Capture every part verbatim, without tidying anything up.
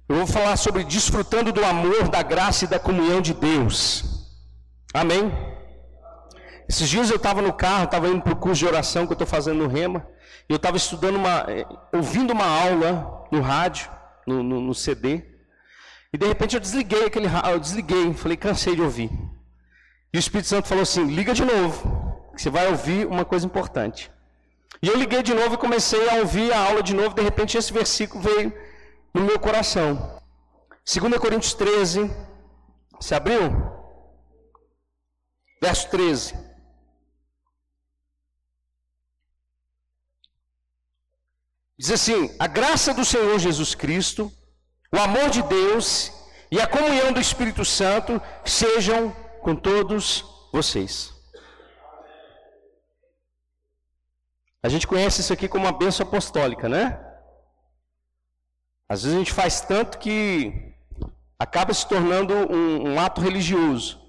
Eu vou falar sobre desfrutando do amor, da graça e da comunhão de Deus. Amém? Esses dias eu estava no carro, estava indo para o curso de oração que eu estou fazendo no Rema. E eu estava estudando uma, ouvindo uma aula no rádio, no, no, no C D. E de repente eu desliguei aquele eu desliguei, falei, cansei de ouvir. E o Espírito Santo falou assim, liga de novo, que você vai ouvir uma coisa importante. E eu liguei de novo e comecei a ouvir a aula de novo, de repente esse versículo veio no meu coração. dois Coríntios treze, você abriu? Verso treze. Diz assim, a graça do Senhor Jesus Cristo, o amor de Deus e a comunhão do Espírito Santo sejam com todos vocês. A gente conhece isso aqui como uma bênção apostólica, né? Às vezes a gente faz tanto que acaba se tornando um, um ato religioso.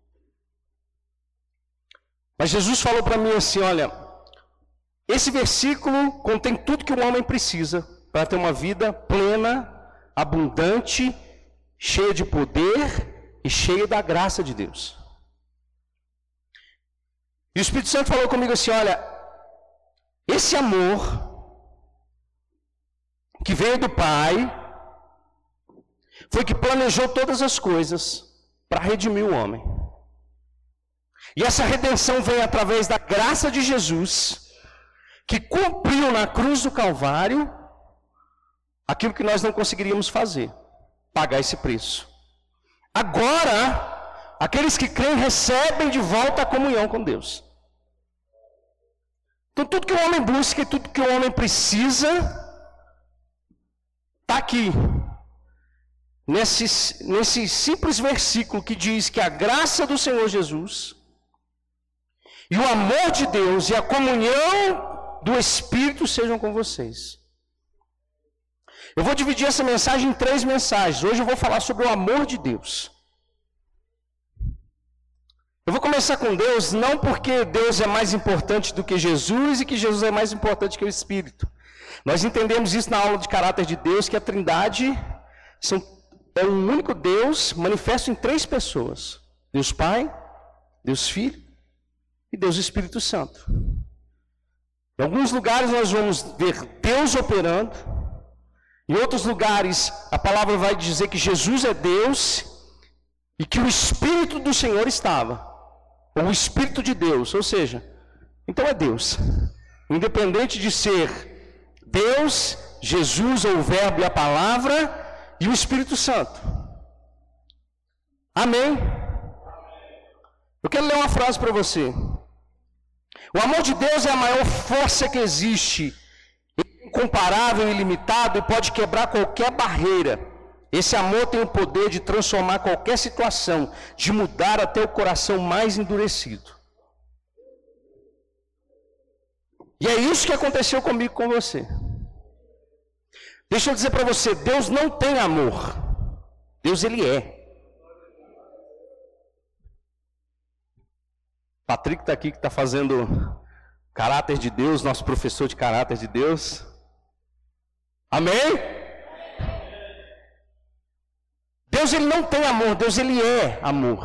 Mas Jesus falou para mim assim, olha, esse versículo contém tudo que o homem precisa para ter uma vida plena, abundante, cheia de poder e cheia da graça de Deus. E o Espírito Santo falou comigo assim, olha, esse amor que veio do Pai, foi que planejou todas as coisas para redimir o homem. E essa redenção vem através da graça de Jesus, que cumpriu na cruz do Calvário aquilo que nós não conseguiríamos fazer, pagar esse preço. Agora, aqueles que creem recebem de volta a comunhão com Deus. Então tudo que o homem busca e tudo que o homem precisa está aqui, nesse, nesse simples versículo que diz que a graça do Senhor Jesus e o amor de Deus e a comunhão do Espírito sejam com vocês. Eu vou dividir essa mensagem em três mensagens. Hoje eu vou falar sobre o amor de Deus. Eu vou começar com Deus, não porque Deus é mais importante do que Jesus e que Jesus é mais importante que o Espírito. Nós entendemos isso na aula de caráter de Deus, que a Trindade são, é um único Deus manifesto em três pessoas. Deus Pai, Deus Filho e Deus Espírito Santo. Em alguns lugares nós vamos ver Deus operando. Em outros lugares a palavra vai dizer que Jesus é Deus e que o Espírito do Senhor estava. Ou o Espírito de Deus, ou seja, então é Deus. Independente de ser Deus, Jesus ou o Verbo e a Palavra e o Espírito Santo. Amém? Eu quero ler uma frase para você. O amor de Deus é a maior força que existe, incomparável e ilimitado, e pode quebrar qualquer barreira. Esse amor tem o poder de transformar qualquer situação, de mudar até o coração mais endurecido. E é isso que aconteceu comigo, com você. Deixa eu dizer para você, Deus não tem amor. Deus, Ele é. Patrick está aqui, que está fazendo caráter de Deus, nosso professor de caráter de Deus. Amém? Deus, Ele não tem amor, Deus, Ele é amor.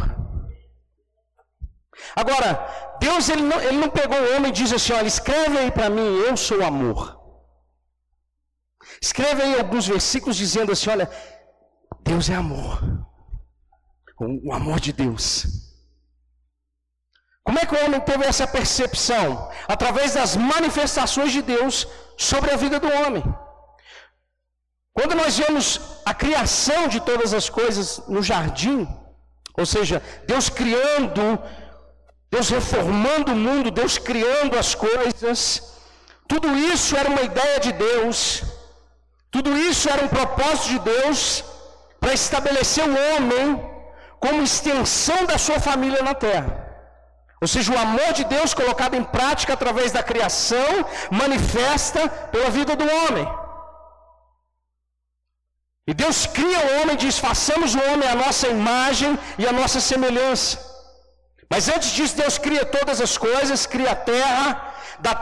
Agora, Deus, Ele não, ele não pegou o homem e disse assim, olha, escreve aí para mim, eu sou amor. Escreve aí alguns versículos dizendo assim, olha, Deus é amor. O, o amor de Deus. Como é que o homem teve essa percepção? Através das manifestações de Deus sobre a vida do homem. Quando nós vemos a criação de todas as coisas no jardim, ou seja, Deus criando, Deus reformando o mundo, Deus criando as coisas, tudo isso era uma ideia de Deus, tudo isso era um propósito de Deus para estabelecer o homem como extensão da sua família na terra. Ou seja, o amor de Deus colocado em prática através da criação, manifesta pela vida do homem. E Deus cria o homem e diz, façamos o homem à nossa imagem e à nossa semelhança. Mas antes disso, Deus cria todas as coisas, cria a terra, da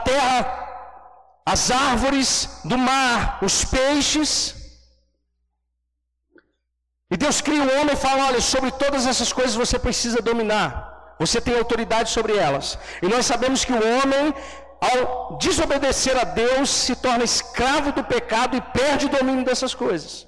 terra as árvores, do mar os peixes. E Deus cria o homem e fala, olha, sobre todas essas coisas você precisa dominar. Você tem autoridade sobre elas. E nós sabemos que o homem, ao desobedecer a Deus, se torna escravo do pecado e perde o domínio dessas coisas.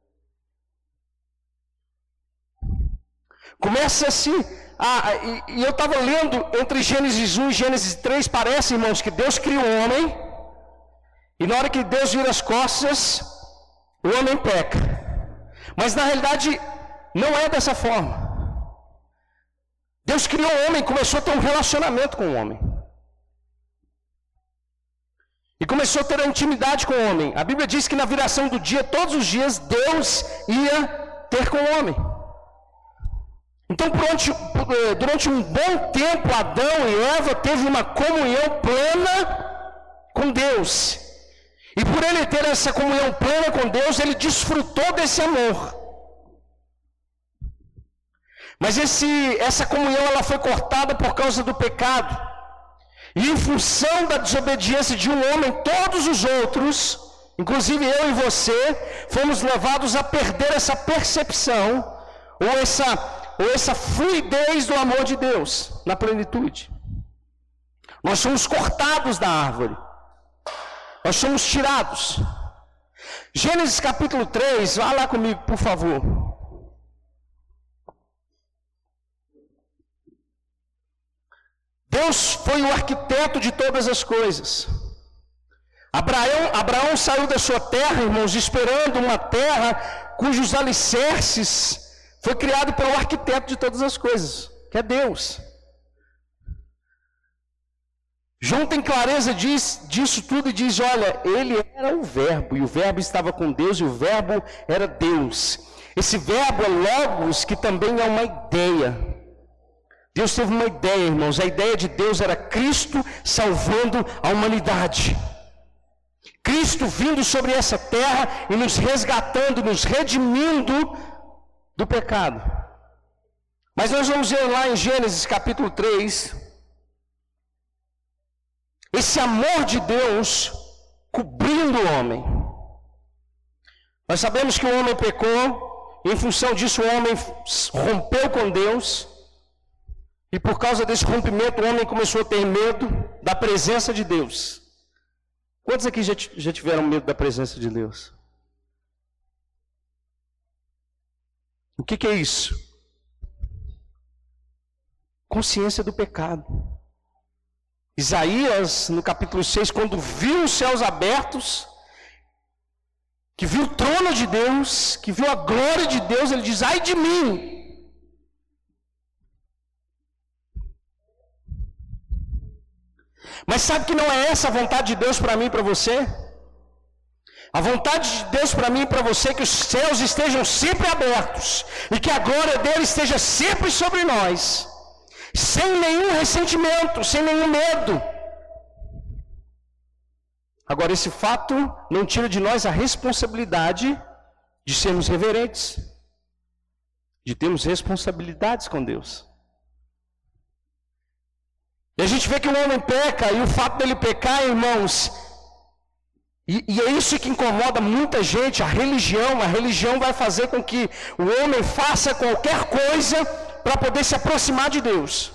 Começa assim, ah, e, e eu estava lendo entre Gênesis um e Gênesis três, parece, irmãos, que Deus cria o homem, e na hora que Deus vira as costas, o homem peca. Mas na realidade, não é dessa forma. Deus criou o homem e começou a ter um relacionamento com o homem. E começou a ter a intimidade com o homem. A Bíblia diz que na viração do dia, todos os dias, Deus ia ter com o homem. Então, durante, durante um bom tempo, Adão e Eva teve uma comunhão plena com Deus. E por ele ter essa comunhão plena com Deus, ele desfrutou desse amor. Mas esse, essa comunhão ela foi cortada por causa do pecado. E em função da desobediência de um homem, todos os outros, inclusive eu e você, fomos levados a perder essa percepção, ou essa, ou essa fluidez do amor de Deus, na plenitude. Nós somos cortados da árvore. Nós somos tirados. Gênesis capítulo três, vá lá comigo, por favor. Deus foi o arquiteto de todas as coisas. Abraão, Abraão saiu da sua terra, irmãos, esperando uma terra cujos alicerces foi criado pelo arquiteto de todas as coisas, que é Deus. João tem clareza disso, disso tudo e diz, olha, ele era o verbo, e o verbo estava com Deus, e o verbo era Deus. Esse verbo é logos, que também é uma ideia. Deus teve uma ideia, irmãos. A ideia de Deus era Cristo salvando a humanidade. Cristo vindo sobre essa terra e nos resgatando, nos redimindo do pecado. Mas nós vamos ver lá em Gênesis capítulo três, esse amor de Deus cobrindo o homem. Nós sabemos que o homem pecou, e em função disso o homem rompeu com Deus. E por causa desse rompimento, o homem começou a ter medo da presença de Deus. Quantos aqui já, já tiveram medo da presença de Deus? O que, que é isso? Consciência do pecado. Isaías, no capítulo seis, quando viu os céus abertos, que viu o trono de Deus, que viu a glória de Deus, ele diz, ai de mim! Mas sabe que não é essa a vontade de Deus para mim e para você? A vontade de Deus para mim e para você é que os céus estejam sempre abertos e que a glória dele esteja sempre sobre nós, sem nenhum ressentimento, sem nenhum medo. Agora, esse fato não tira de nós a responsabilidade de sermos reverentes, de termos responsabilidades com Deus. E a gente vê que o homem peca, e o fato dele pecar, irmãos, e, e é isso que incomoda muita gente, a religião. A religião vai fazer com que o homem faça qualquer coisa para poder se aproximar de Deus.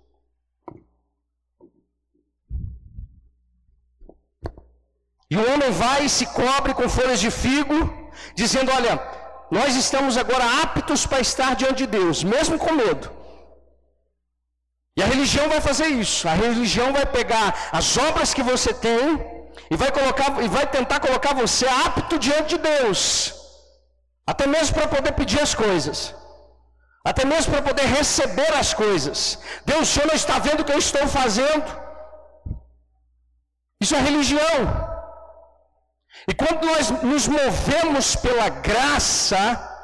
E o homem vai e se cobre com folhas de figo, dizendo, olha, nós estamos agora aptos para estar diante de Deus, mesmo com medo. E a religião vai fazer isso. A religião vai pegar as obras que você tem e vai, colocar, e vai tentar colocar você apto diante de Deus. Até mesmo para poder pedir as coisas. Até mesmo para poder receber as coisas. Deus, o Senhor não está vendo o que eu estou fazendo? Isso é religião. E quando nós nos movemos pela graça,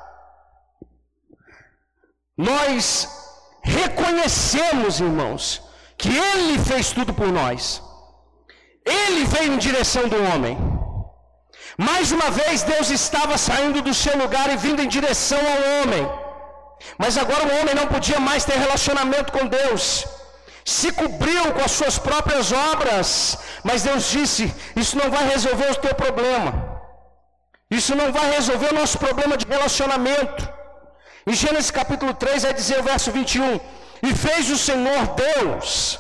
nós reconhecemos, irmãos, que Ele fez tudo por nós. Ele veio em direção do homem. Mais uma vez Deus estava saindo do seu lugar e vindo em direção ao homem. Mas agora o homem não podia mais ter relacionamento com Deus. Se cobriu com as suas próprias obras. Mas Deus disse, isso não vai resolver o teu problema. Isso não vai resolver o nosso problema de relacionamento. Em Gênesis capítulo três, vai dizer o verso vinte e um: e fez o Senhor Deus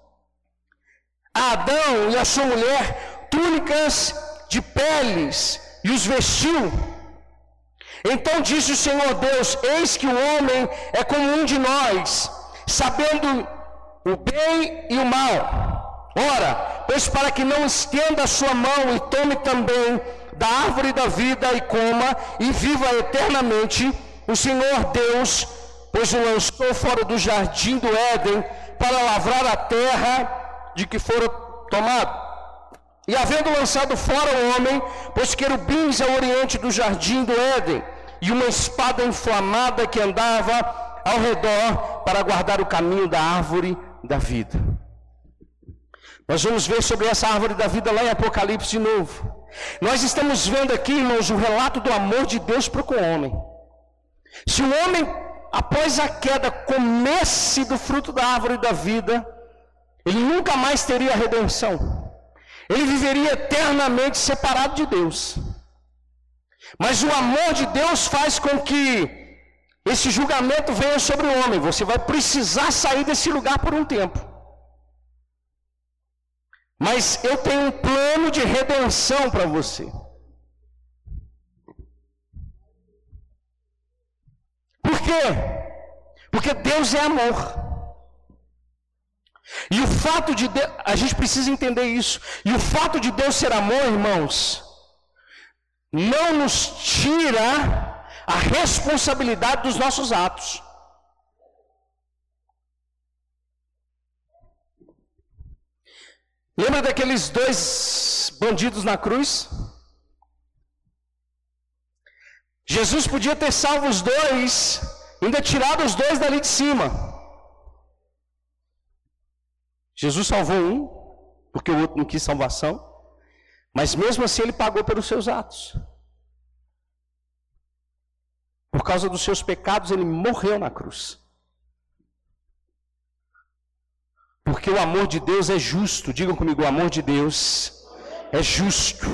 a Adão e a sua mulher túnicas de peles, e os vestiu. Então disse o Senhor Deus: eis que o homem é como um de nós, sabendo o bem e o mal. Ora, pois para que não estenda a sua mão e tome também da árvore da vida e coma e viva eternamente, o Senhor Deus, pois o lançou fora do jardim do Éden para lavrar a terra de que fora tomado. E havendo lançado fora o homem, pôs querubins ao oriente do jardim do Éden, e uma espada inflamada que andava ao redor para guardar o caminho da árvore da vida. Nós vamos ver sobre essa árvore da vida lá em Apocalipse de novo. Nós estamos vendo aqui, irmãos, o relato do amor de Deus para com o homem. Se o homem, após a queda, comesse do fruto da árvore da vida, ele nunca mais teria redenção. Ele viveria eternamente separado de Deus. Mas o amor de Deus faz com que esse julgamento venha sobre o homem. Você vai precisar sair desse lugar por um tempo. Mas eu tenho um plano de redenção para você. Por quê? Porque Deus é amor. E o fato de Deus, a gente precisa entender isso. E o fato de Deus ser amor, irmãos, não nos tira a responsabilidade dos nossos atos. Lembra daqueles dois bandidos na cruz? Jesus podia ter salvo os dois, ainda tirado os dois dali de cima. Jesus salvou um, porque o outro não quis salvação, mas mesmo assim ele pagou pelos seus atos. Por causa dos seus pecados ele morreu na cruz. Porque o amor de Deus é justo. Digam comigo, o amor de Deus é justo.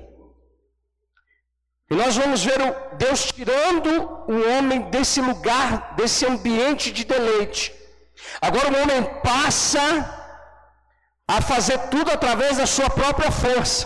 E nós vamos ver o Deus tirando o homem desse lugar, desse ambiente de deleite. Agora o homem passa a fazer tudo através da sua própria força.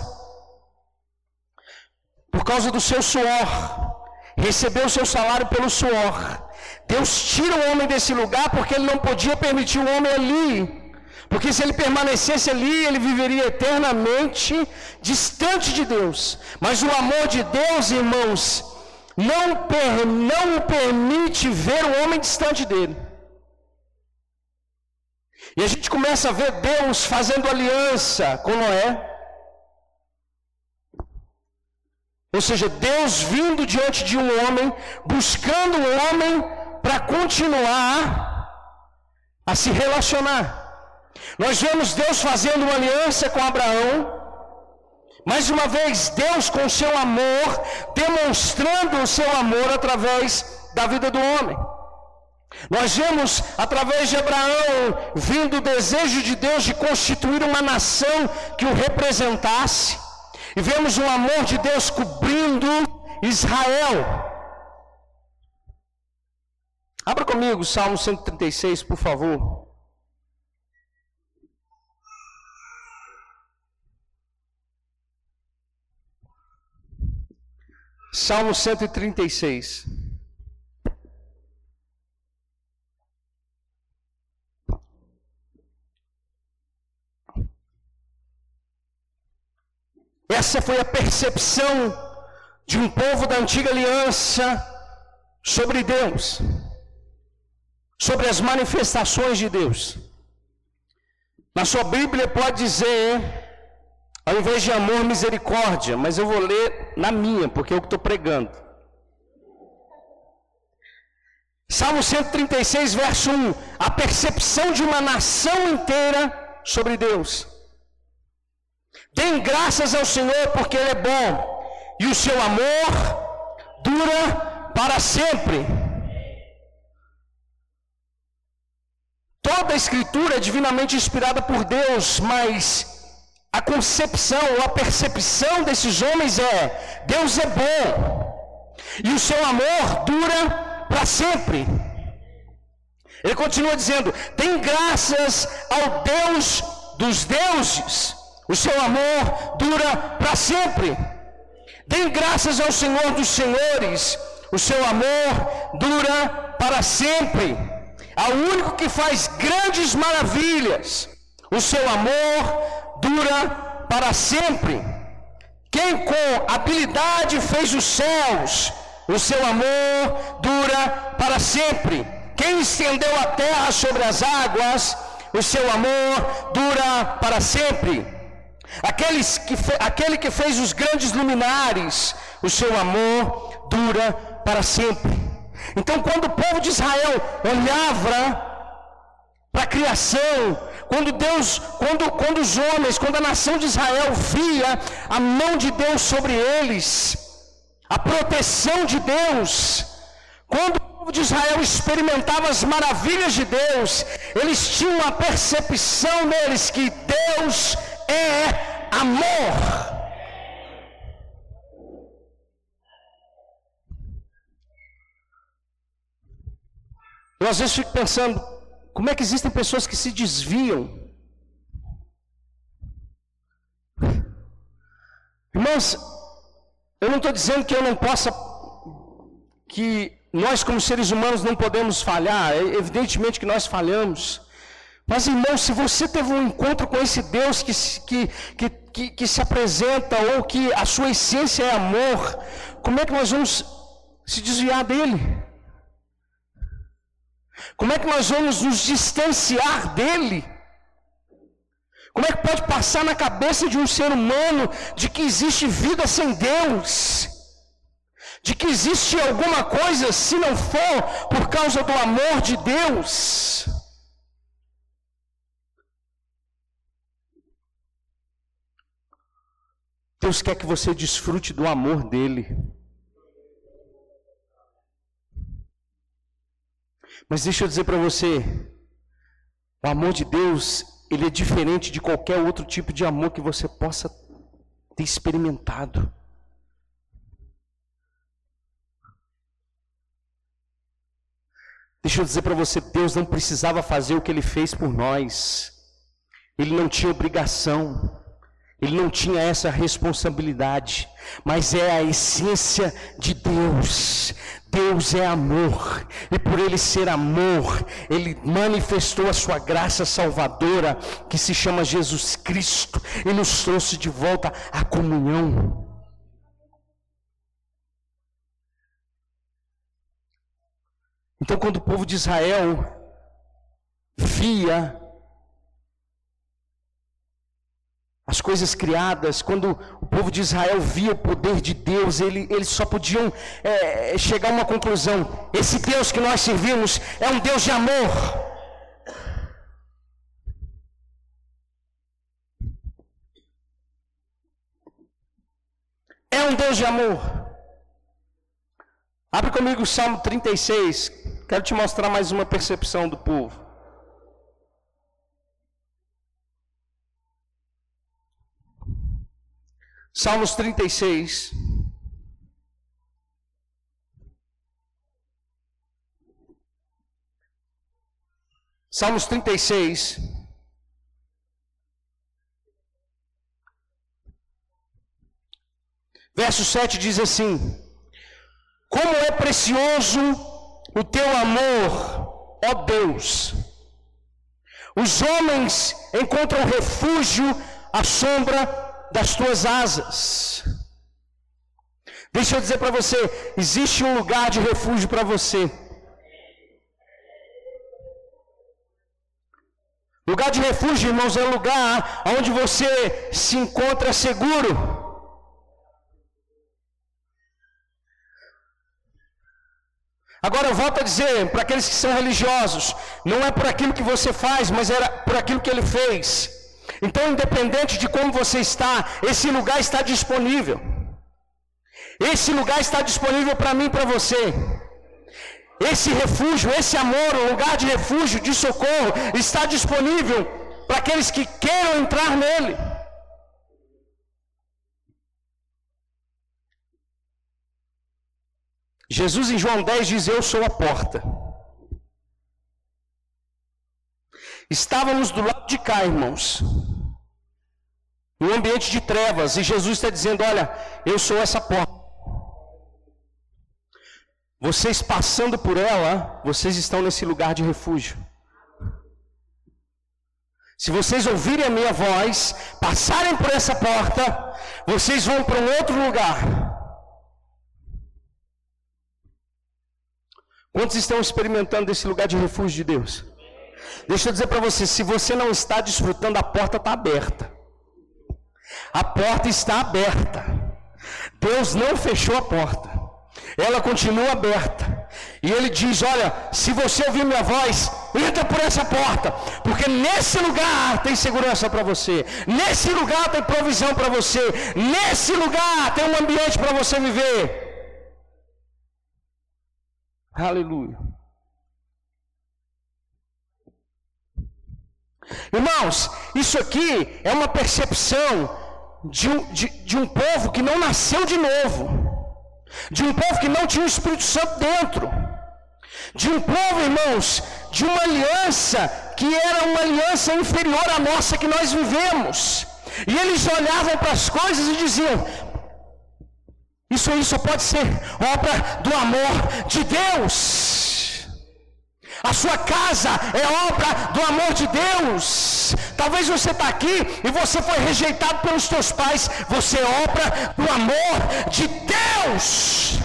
Por causa do seu suor. Recebeu o seu salário pelo suor. Deus tira o homem desse lugar porque ele não podia permitir o homem ali. Porque se ele permanecesse ali, ele viveria eternamente distante de Deus. Mas o amor de Deus, irmãos, não, per, não o permite ver o homem distante dele. E a gente começa a ver Deus fazendo aliança com Noé. Ou seja, Deus vindo diante de um homem, buscando um homem para continuar a se relacionar. Nós vemos Deus fazendo uma aliança com Abraão. Mais uma vez, Deus com seu amor, demonstrando o seu amor através da vida do homem. Nós vemos através de Abraão vindo o desejo de Deus de constituir uma nação que o representasse. E vemos o amor de Deus cobrindo Israel. Abra comigo Salmo cento e trinta e seis, por favor. Salmo cento e trinta e seis. Essa foi a percepção de um povo da antiga aliança sobre Deus, sobre as manifestações de Deus. Na sua Bíblia pode dizer, ao invés de amor, misericórdia, mas eu vou ler na minha, porque é o que estou pregando. Salmo cento e trinta e seis, verso um, a percepção de uma nação inteira sobre Deus. Deem graças ao Senhor, porque Ele é bom, e o seu amor dura para sempre. Toda a Escritura é divinamente inspirada por Deus, mas a concepção ou a percepção desses homens é: Deus é bom, e o seu amor dura para sempre. Ele continua dizendo: tem graças ao Deus dos deuses, o seu amor dura para sempre. Dêem graças ao Senhor dos senhores, o seu amor dura para sempre. Ao único que faz grandes maravilhas, o seu amor dura para sempre. Quem com habilidade fez os céus, o seu amor dura para sempre. Quem estendeu a terra sobre as águas, o seu amor dura para sempre. Aqueles que fe, aquele que fez os grandes luminares, o seu amor dura para sempre. Então, quando o povo de Israel olhava para a criação, quando Deus, quando, quando os homens, quando a nação de Israel via a mão de Deus sobre eles, a proteção de Deus, quando o povo de Israel experimentava as maravilhas de Deus, eles tinham a percepção neles que Deus é amor. Eu às vezes fico pensando, como é que existem pessoas que se desviam? Irmãos, eu não estou dizendo que eu não possa, que nós como seres humanos não podemos falhar, evidentemente que nós falhamos. Mas, irmão, se você teve um encontro com esse Deus que, que, que, que, que se apresenta, ou que a sua essência é amor, como é que nós vamos se desviar dele? Como é que nós vamos nos distanciar dele? Como é que pode passar na cabeça de um ser humano de que existe vida sem Deus? De que existe alguma coisa, se não for por causa do amor de Deus? Deus quer que você desfrute do amor dele. Mas deixa eu dizer para você, o amor de Deus, ele é diferente de qualquer outro tipo de amor que você possa ter experimentado. Deixa eu dizer para você, Deus não precisava fazer o que ele fez por nós. Ele não tinha obrigação. Ele não tinha essa responsabilidade, mas é a essência de Deus. Deus é amor, e por ele ser amor, ele manifestou a sua graça salvadora, que se chama Jesus Cristo, e nos trouxe de volta à comunhão. Então, quando o povo de Israel via as coisas criadas, quando o povo de Israel via o poder de Deus, ele, eles só podiam é, chegar a uma conclusão: esse Deus que nós servimos é um Deus de amor. É um Deus de amor. Abre comigo o Salmo trinta e seis, quero te mostrar mais uma percepção do povo. Salmos trinta e seis. Salmos trinta e seis. Verso sete diz assim: como é precioso o teu amor, ó Deus! Os homens encontram refúgio à sombra das tuas asas. Deixa eu dizer para você, existe um lugar de refúgio para você. Lugar de refúgio, irmãos, é um lugar onde você se encontra seguro. Agora eu volto a dizer para aqueles que são religiosos, não é por aquilo que você faz, mas era por aquilo que ele fez. Então, independente de como você está, esse lugar está disponível. Esse lugar está disponível para mim e para você. Esse refúgio, esse amor, o lugar de refúgio, de socorro, está disponível para aqueles que queiram entrar nele. Jesus em João dez diz: eu sou a porta. Estávamos do lado de cá, irmãos, num ambiente de trevas, e Jesus está dizendo: olha, eu sou essa porta. Vocês passando por ela, vocês estão nesse lugar de refúgio. Se vocês ouvirem a minha voz, passarem por essa porta, vocês vão para um outro lugar. Quantos estão experimentando esse lugar de refúgio de Deus? Deixa eu dizer para você, se você não está desfrutando, a porta está aberta. A porta está aberta. Deus não fechou a porta. Ela continua aberta. E Ele diz: olha, se você ouvir minha voz, entra por essa porta, porque nesse lugar tem segurança para você, nesse lugar tem provisão para você, nesse lugar tem um ambiente para você viver. Aleluia. Irmãos, isso aqui é uma percepção de um, de, de um povo que não nasceu de novo, de um povo que não tinha o Espírito Santo dentro, de um povo, irmãos, de uma aliança que era uma aliança inferior à nossa que nós vivemos. E eles olhavam para as coisas e diziam: isso aí só pode ser obra do amor de Deus. A sua casa é obra do amor de Deus. Talvez você está aqui e você foi rejeitado pelos seus pais. Você é obra do amor de Deus.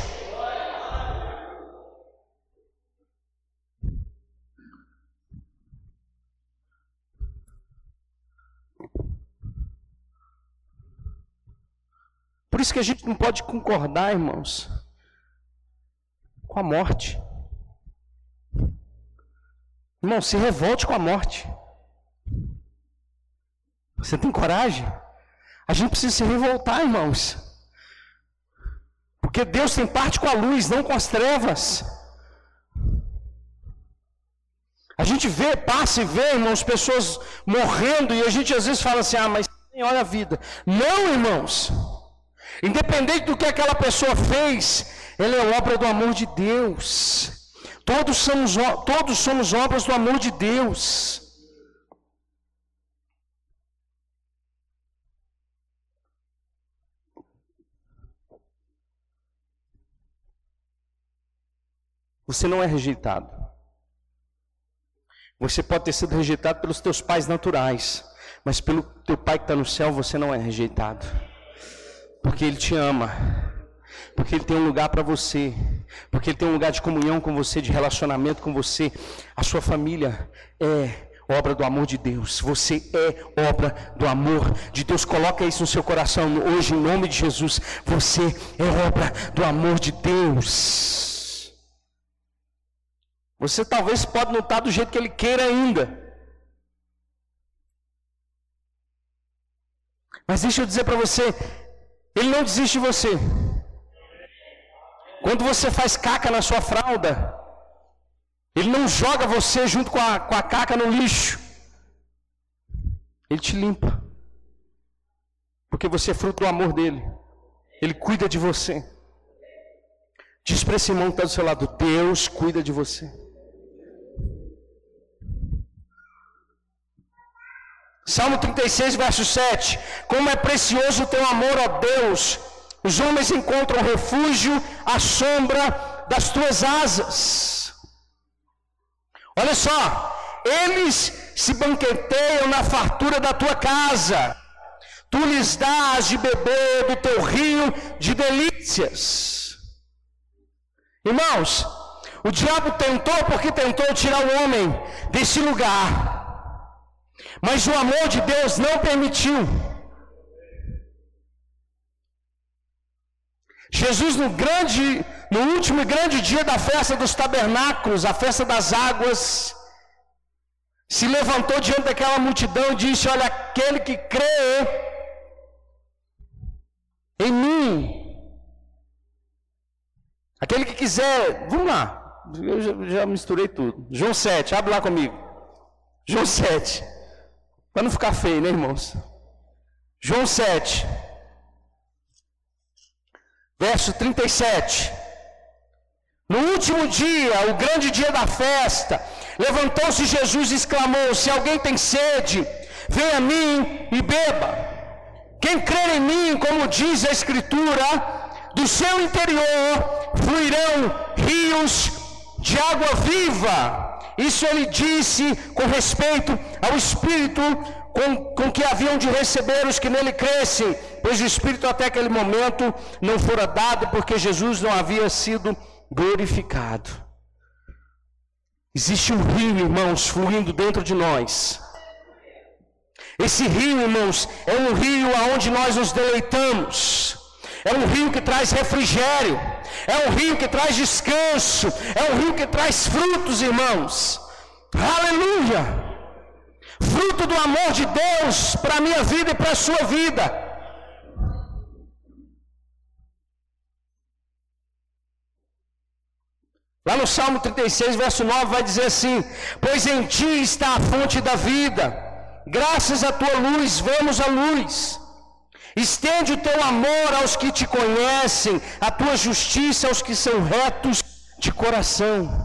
Por isso que a gente não pode concordar, irmãos, com a morte. Irmão, se revolte com a morte. Você tem coragem? A gente precisa se revoltar, irmãos. Porque Deus tem parte com a luz, não com as trevas. A gente vê, passa e vê, irmãos, pessoas morrendo, e a gente às vezes fala assim: ah, mas olha a vida. Não, irmãos. Independente do que aquela pessoa fez, ela é obra do amor de Deus. Todos somos, todos somos obras do amor de Deus. Você não é rejeitado. Você pode ter sido rejeitado pelos teus pais naturais, mas pelo teu pai que está no céu, você não é rejeitado. Porque Ele te ama. Porque Ele tem um lugar para você. Porque Ele tem um lugar de comunhão com você, de relacionamento com você. A sua família é obra do amor de Deus. Você é obra do amor de Deus. Coloca isso no seu coração hoje, em nome de Jesus. Você é obra do amor de Deus. Você talvez pode não estar do jeito que Ele queira ainda. Mas deixa eu dizer para você, Ele não desiste de você. Quando você faz caca na sua fralda, Ele não joga você junto com a, com a caca no lixo. Ele te limpa. Porque você é fruto do amor dEle. Ele cuida de você. Diz para esse irmão que está do seu lado: Deus cuida de você. Salmo trinta e seis, verso sete. Como é precioso o teu amor, ó Deus. Os homens encontram refúgio à sombra das tuas asas. Olha só, eles se banqueteiam na fartura da tua casa. Tu lhes dás de beber do teu rio de delícias. Irmãos, o diabo tentou porque tentou tirar o homem desse lugar. Mas o amor de Deus não permitiu. Jesus no grande, no último e grande dia da festa dos tabernáculos, a festa das águas, se levantou diante daquela multidão e disse: olha, aquele que crê em mim, aquele que quiser, vamos lá, eu já, já misturei tudo. João sete, abre lá comigo. João sete, para não ficar feio, né, irmãos? João sete. Verso trinta e sete. No último dia, o grande dia da festa, levantou-se Jesus e exclamou: se alguém tem sede, venha a mim e beba. Quem crer em mim, como diz a Escritura, do seu interior fluirão rios de água viva. Isso ele disse com respeito ao Espírito com, com que haviam de receber os que nele crescem, pois o Espírito até aquele momento não fora dado, porque Jesus não havia sido glorificado. Existe um rio, irmãos, fluindo dentro de nós. Esse rio, irmãos, é um rio aonde nós nos deleitamos. É um rio que traz refrigério. É um rio que traz descanso. É um rio que traz frutos, irmãos. Aleluia! Fruto do amor de Deus para a minha vida e para a sua vida. Lá no Salmo trinta e seis, verso nove, vai dizer assim: pois em ti está a fonte da vida. Graças à tua luz, vemos a luz. Estende o teu amor aos que te conhecem, a tua justiça aos que são retos de coração.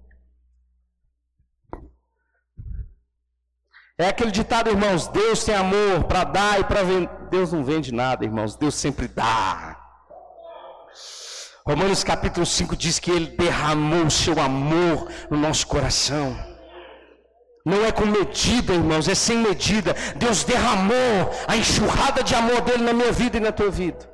É aquele ditado, irmãos: Deus tem amor para dar e para vender. Deus não vende nada, irmãos, Deus sempre dá. Romanos capítulo cinco diz que Ele derramou o seu amor no nosso coração. Não é com medida, irmãos, é sem medida. Deus derramou a enxurrada de amor dele na minha vida e na tua vida.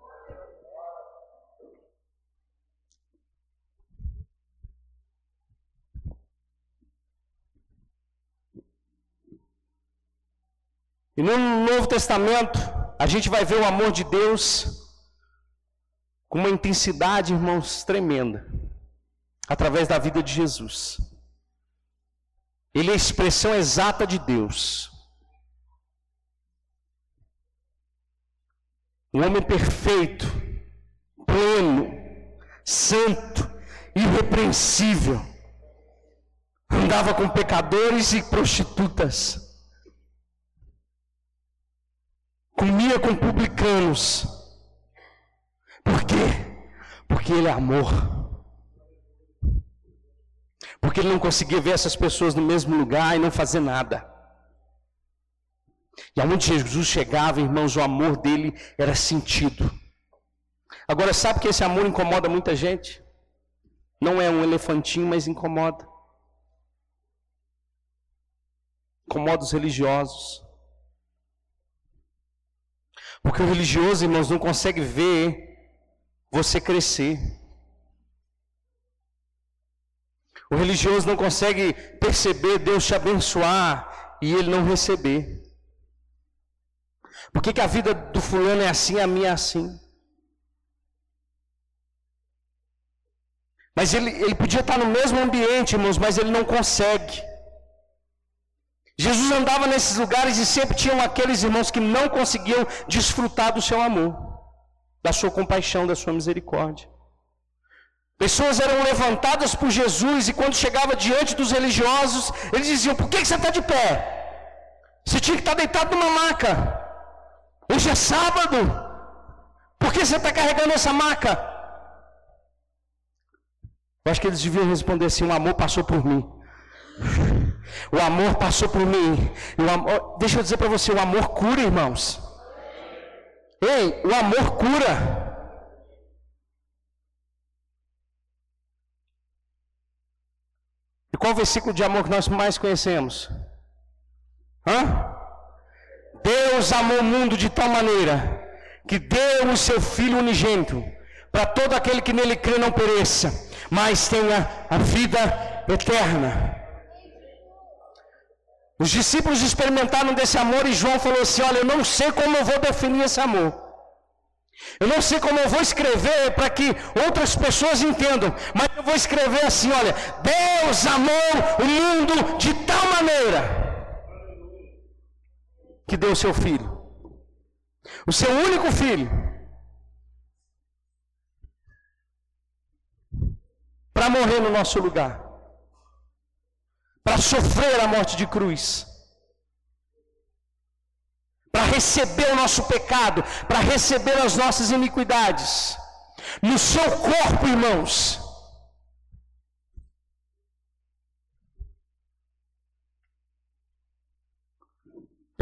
E no Novo Testamento, a gente vai ver o amor de Deus com uma intensidade, irmãos, tremenda, através da vida de Jesus. Ele é a expressão exata de Deus. Um homem perfeito, pleno, santo, irrepreensível. Andava com pecadores e prostitutas. Comia com publicanos. Por quê? Porque ele é amor. Porque ele não conseguia ver essas pessoas no mesmo lugar e não fazer nada. E aonde Jesus chegava, irmãos, o amor dele era sentido. Agora, sabe que esse amor incomoda muita gente? Não é um elefantinho, mas incomoda. Incomoda os religiosos. Porque o religioso, irmãos, não consegue ver você crescer. O religioso não consegue perceber Deus te abençoar e ele não receber. Por que que a vida do fulano é assim e a minha é assim? Mas ele, ele podia estar no mesmo ambiente, irmãos, mas ele não consegue. Jesus andava nesses lugares e sempre tinham aqueles irmãos que não conseguiam desfrutar do seu amor, da sua compaixão, da sua misericórdia. Pessoas eram levantadas por Jesus e quando chegava diante dos religiosos, eles diziam: por que você está de pé? Você tinha que estar deitado numa maca. Hoje é sábado. Por que você está carregando essa maca? Eu acho que eles deviam responder assim: o amor passou por mim. O amor passou por mim. O amor, deixa eu dizer para você, o amor cura, irmãos. Ei, o amor cura. E qual versículo de amor que nós mais conhecemos? Hã? Deus amou o mundo de tal maneira que deu o seu Filho unigênito para todo aquele que nele crê não pereça, mas tenha a vida eterna. Os discípulos experimentaram desse amor e João falou assim: olha, eu não sei como eu vou definir esse amor. Eu não sei como eu vou escrever para que outras pessoas entendam, mas eu vou escrever assim: olha, Deus amou o mundo de tal maneira que deu o seu Filho, o seu único Filho, para morrer no nosso lugar, para sofrer a morte de cruz, para receber o nosso pecado, para receber as nossas iniquidades, no seu corpo, irmãos.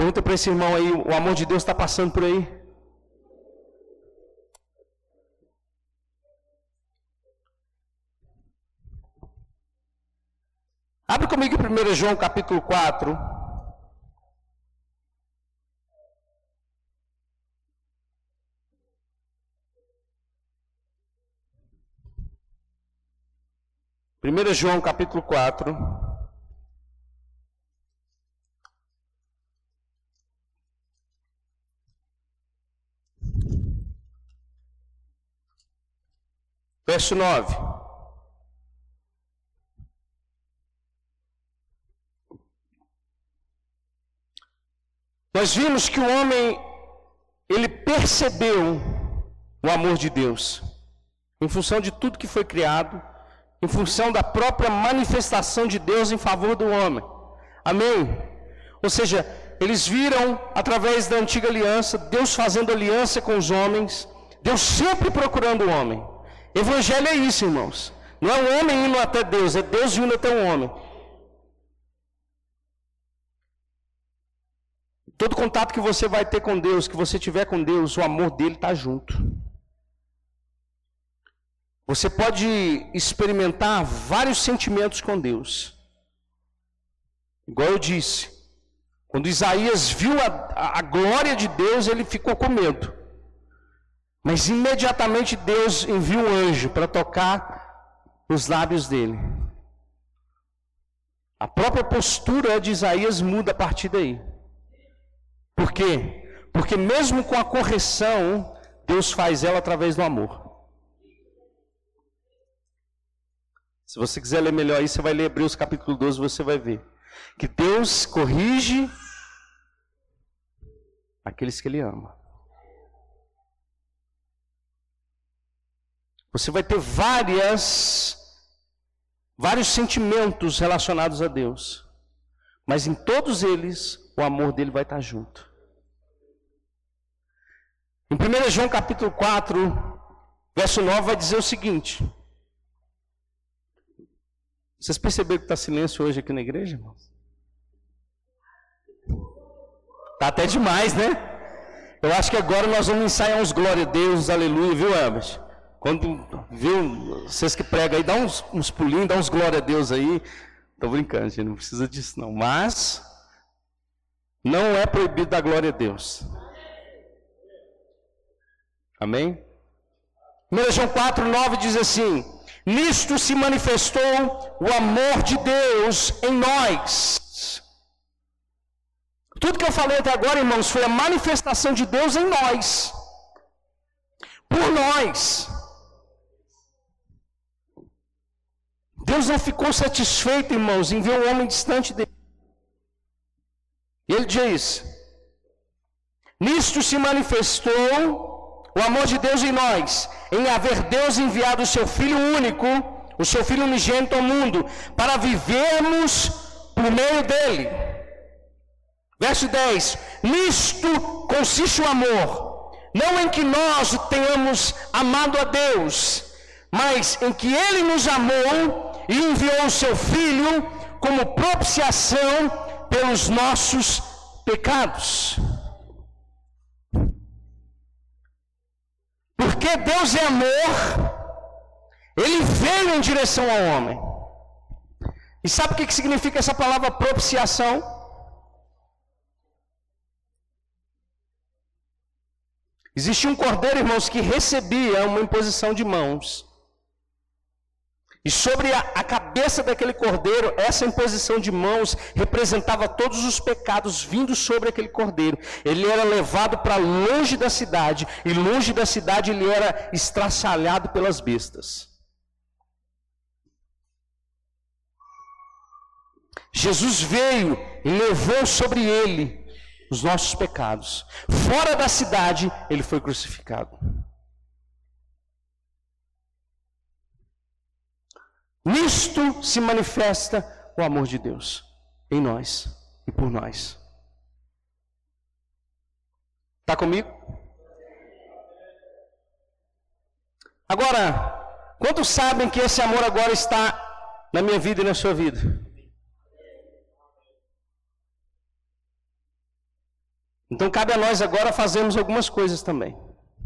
Pergunta para esse irmão aí, o amor de Deus está passando por aí? Abre comigo em primeiro João capítulo quatro. primeiro João capítulo quatro. Verso nove. Nós vimos que o homem, ele percebeu o amor de Deus, em função de tudo que foi criado, em função da própria manifestação de Deus em favor do homem. Amém? Ou seja, eles viram, através da antiga aliança, Deus fazendo aliança com os homens, Deus sempre procurando o homem. Evangelho é isso, irmãos. Não é o homem indo até Deus, é Deus indo até o homem. Todo contato que você vai ter com Deus, que você tiver com Deus, o amor dele está junto. Você pode experimentar vários sentimentos com Deus. Igual eu disse, quando Isaías viu a, a, a glória de Deus, ele ficou com medo. Mas imediatamente Deus envia um anjo para tocar os lábios dele. A própria postura de Isaías muda a partir daí. Por quê? Porque mesmo com a correção, Deus faz ela através do amor. Se você quiser ler melhor aí, você vai ler Hebreus capítulo doze, você vai ver que Deus corrige aqueles que Ele ama. Você vai ter várias, vários sentimentos relacionados a Deus, mas em todos eles, o amor dele vai estar junto. Em primeiro João capítulo quatro, verso nove, vai dizer o seguinte. Vocês perceberam que está silêncio hoje aqui na igreja, irmãos? Está até demais, né? Eu acho que agora nós vamos ensaiar uns glória a Deus, aleluia, viu, Herbert? Quando viu, vocês que pregam aí, dá uns, uns pulinhos, dá uns glória a Deus aí. Estou brincando, gente, não precisa disso não. Mas não é proibido dar glória a Deus. Amém? primeiro João quatro, nove diz assim: nisto se manifestou o amor de Deus em nós. Tudo que eu falei até agora, irmãos, foi a manifestação de Deus em nós. Por nós. Deus não ficou satisfeito, irmãos, em ver o homem distante dele. E ele diz: nisto se manifestou o amor de Deus em nós, em haver Deus enviado o seu Filho único, o seu Filho unigênito ao mundo, para vivermos por meio dele. Verso dez: nisto consiste o amor, não em que nós tenhamos amado a Deus, mas em que Ele nos amou e enviou o seu Filho como propiciação pelos nossos pecados. Porque Deus é amor, Ele veio em direção ao homem. E sabe o que significa essa palavra propiciação? Existia um cordeiro, irmãos, que recebia uma imposição de mãos. E sobre a, a cabeça daquele cordeiro, essa imposição de mãos representava todos os pecados vindos sobre aquele cordeiro. Ele era levado para longe da cidade, e longe da cidade ele era estraçalhado pelas bestas. Jesus veio e levou sobre ele os nossos pecados. Fora da cidade, ele foi crucificado. Nisto se manifesta o amor de Deus em nós e por nós. Está comigo? Agora, quantos sabem que esse amor agora está na minha vida e na sua vida? Então cabe a nós agora fazermos algumas coisas também.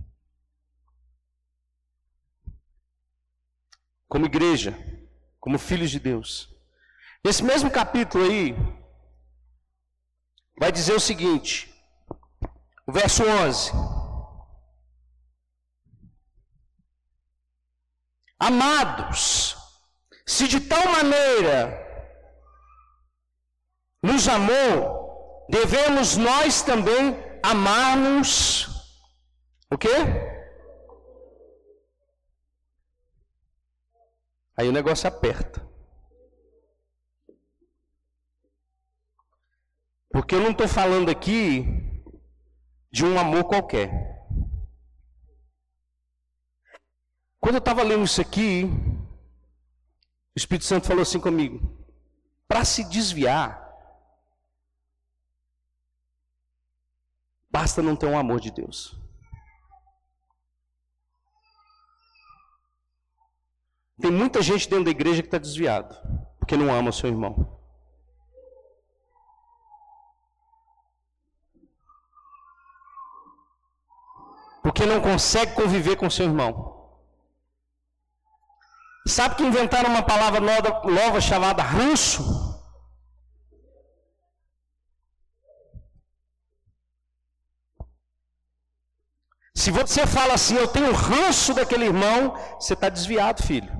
Como igreja, como filhos de Deus. Nesse mesmo capítulo aí, vai dizer o seguinte, o verso onze. Amados, se de tal maneira nos amou, devemos nós também amar-nos, o quê? Aí o negócio aperta. Porque eu não estou falando aqui de um amor qualquer. Quando eu estava lendo isso aqui, o Espírito Santo falou assim comigo, para se desviar, basta não ter um amor de Deus. Tem muita gente dentro da igreja que está desviado, porque não ama o seu irmão. Porque não consegue conviver com o seu irmão. Sabe que inventaram uma palavra nova, nova chamada ranço? Se você fala assim, eu tenho ranço daquele irmão, você está desviado, filho.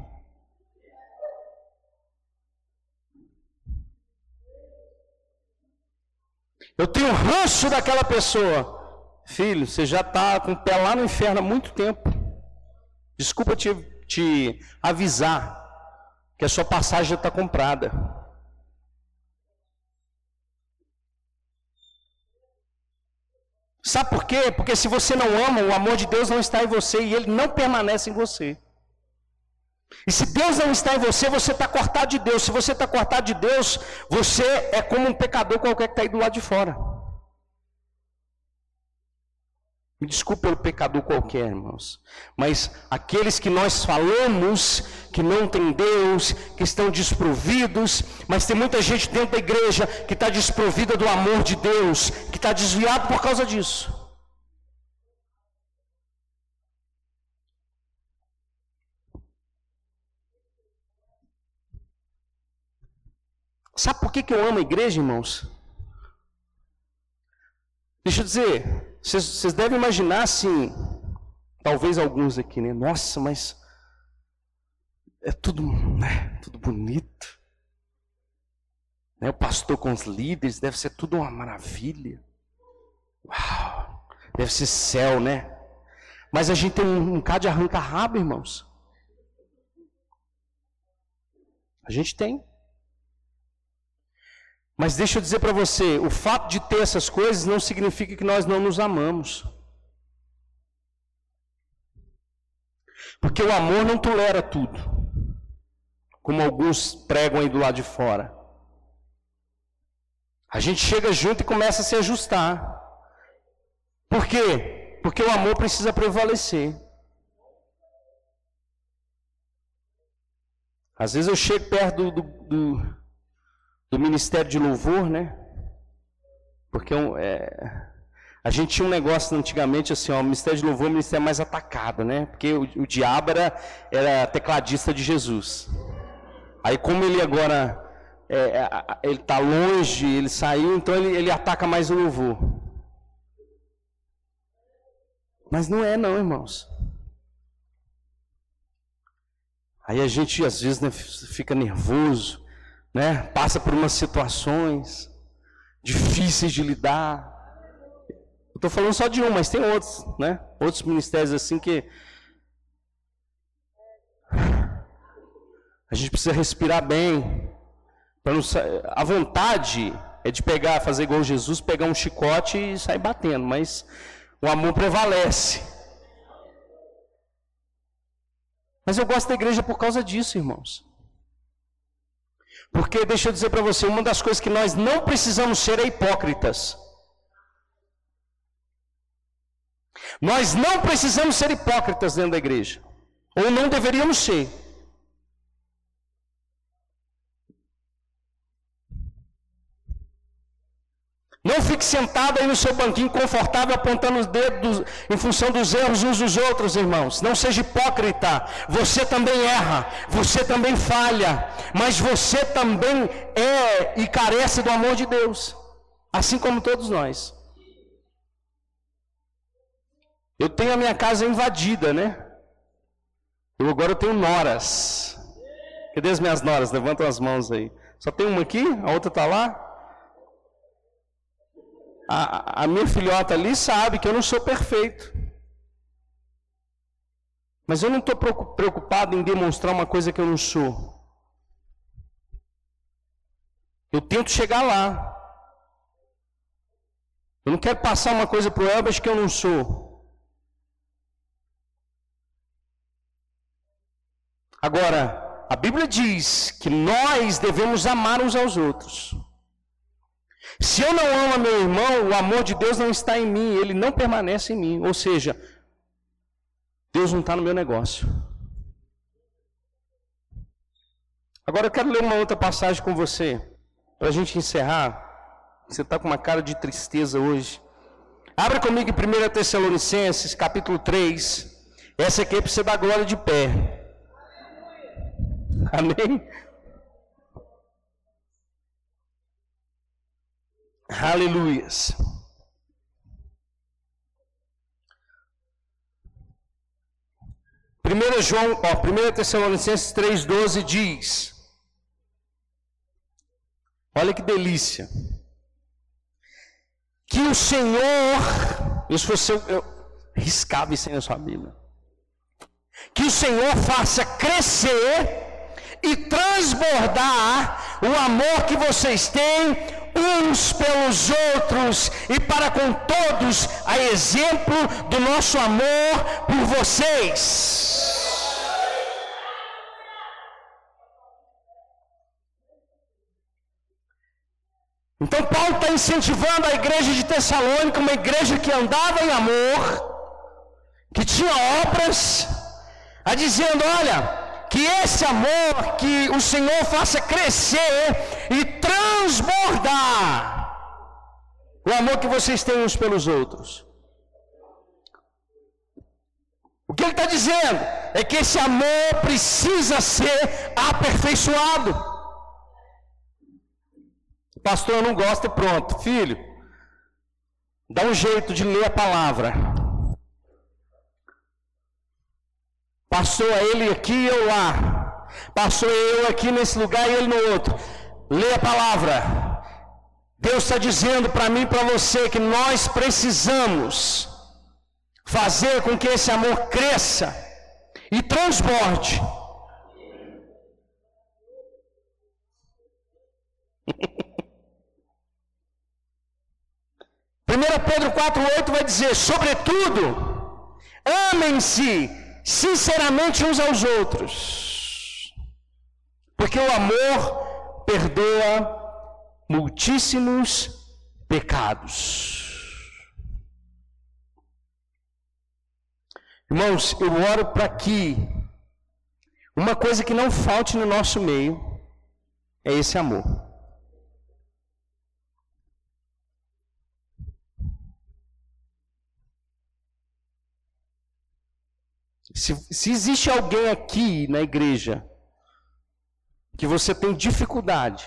Eu tenho ranço daquela pessoa. Filho, você já está com o pé lá no inferno há muito tempo. Desculpa te, te avisar que a sua passagem já está comprada. Sabe por quê? Porque se você não ama, o amor de Deus não está em você e ele não permanece em você. E se Deus não está em você, você está cortado de Deus. Se você está cortado de Deus, você é como um pecador qualquer que está aí do lado de fora. Me desculpe pelo pecador qualquer, irmãos. Mas aqueles que nós falamos que não tem Deus, que estão desprovidos, mas tem muita gente dentro da igreja que está desprovida do amor de Deus, que está desviado por causa disso. Sabe por que, que eu amo a igreja, irmãos? Deixa eu dizer... Vocês, vocês devem imaginar assim, talvez alguns aqui, né? Nossa, mas é tudo, né? Tudo bonito. Né? O pastor com os líderes, deve ser tudo uma maravilha. Uau, deve ser céu, né? Mas a gente tem um, um cara de arranca-rabo, irmãos. A gente tem. Mas deixa eu dizer para você, o fato de ter essas coisas não significa que nós não nos amamos. Porque o amor não tolera tudo, como alguns pregam aí do lado de fora. A gente chega junto e começa a se ajustar. Por quê? Porque o amor precisa prevalecer. Às vezes eu chego perto do... do, do do Ministério de Louvor, né? Porque é, a gente tinha um negócio antigamente assim, ó, o Ministério de Louvor é o ministério mais atacado, né? Porque o, o diabo era, era tecladista de Jesus. Aí como ele agora, é, ele está longe, ele saiu, então ele, ele ataca mais o louvor. Mas não é não, irmãos. Aí a gente às vezes, né, fica nervoso, né? Passa por umas situações difíceis de lidar. Eu estou falando só de um, mas tem outros, né? Outros ministérios assim que a gente precisa respirar bem. Para não sa... A vontade é de pegar, fazer igual Jesus, pegar um chicote e sair batendo, mas o amor prevalece. Mas eu gosto da igreja por causa disso, irmãos. Porque, deixa eu dizer para você, uma das coisas que nós não precisamos ser é hipócritas. Nós não precisamos ser hipócritas dentro da igreja. Ou não deveríamos ser. Não ficar fique sentado aí no seu banquinho confortável, apontando os dedos em função dos erros uns dos outros, irmãos. Não seja hipócrita. Você também erra, você também falha, mas você também é e carece do amor de Deus, assim como todos nós. Eu tenho a minha casa invadida, né? Eu agora eu tenho noras. Cadê as minhas noras? Levantam as mãos aí. Só tem uma aqui, a outra está lá. A, a minha filhota ali sabe que eu não sou perfeito. Mas eu não estou preocupado em demonstrar uma coisa que eu não sou. Eu tento chegar lá. Eu não quero passar uma coisa para o Elbas que eu não sou. Agora, a Bíblia diz que nós devemos amar uns aos outros. Se eu não amo meu irmão, o amor de Deus não está em mim, ele não permanece em mim. Ou seja, Deus não está no meu negócio. Agora eu quero ler uma outra passagem com você, para a gente encerrar. Você está com uma cara de tristeza hoje. Abra comigo em primeira Tessalonicenses, capítulo três. Essa aqui é para você dar glória de pé. Amém? Aleluias. primeira João, ó, primeira Tessalonicenses três, doze diz: olha que delícia. Que o Senhor, isso fosse eu, eu riscava isso aí na sua Bíblia. Que o Senhor faça crescer e transbordar o amor que vocês têm uns pelos outros e para com todos, a exemplo do nosso amor por vocês. Então Paulo está incentivando a igreja de Tessalônica, uma igreja que andava em amor, que tinha obras, a dizendo, olha, que esse amor, que o Senhor faça crescer e transbordar o amor que vocês têm uns pelos outros. O que ele está dizendo é que esse amor precisa ser aperfeiçoado. O pastor não gosta e pronto, filho, dá um jeito de ler a palavra. Passou ele aqui e eu lá. Passou eu aqui nesse lugar e ele no outro. Lê a palavra. Deus está dizendo para mim e para você que nós precisamos fazer com que esse amor cresça e transborde. primeira Pedro quatro, oito vai dizer, sobretudo, amem-se sinceramente uns aos outros, porque o amor perdoa muitíssimos pecados. Irmãos, eu oro para que uma coisa que não falte no nosso meio é esse amor. Se, se existe alguém aqui na igreja que você tem dificuldade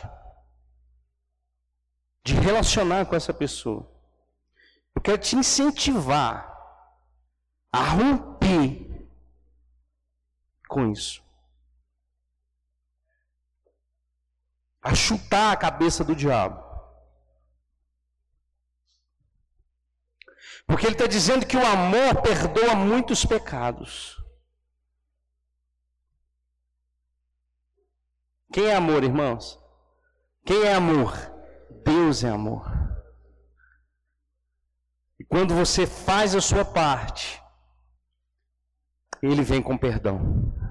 de relacionar com essa pessoa, eu quero te incentivar a romper com isso, a chutar a cabeça do diabo. Porque ele está dizendo que o amor perdoa muitos pecados. Quem é amor, irmãos? Quem é amor? Deus é amor. E quando você faz a sua parte, Ele vem com perdão.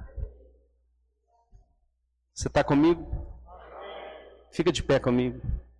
Você está comigo? Fica de pé comigo.